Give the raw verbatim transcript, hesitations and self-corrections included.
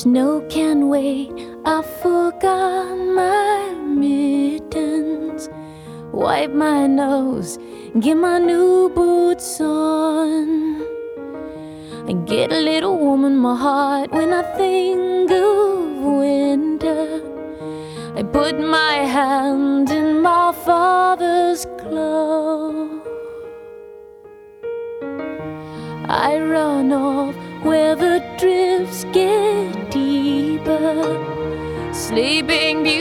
Snow can wait, I forgot my mittens. Wipe my nose, get my new boots on. I get a little warm in my heart when I think of winter. I put my hand in my father's glove. I run off where the drifts get deeper, sleeping beautifully.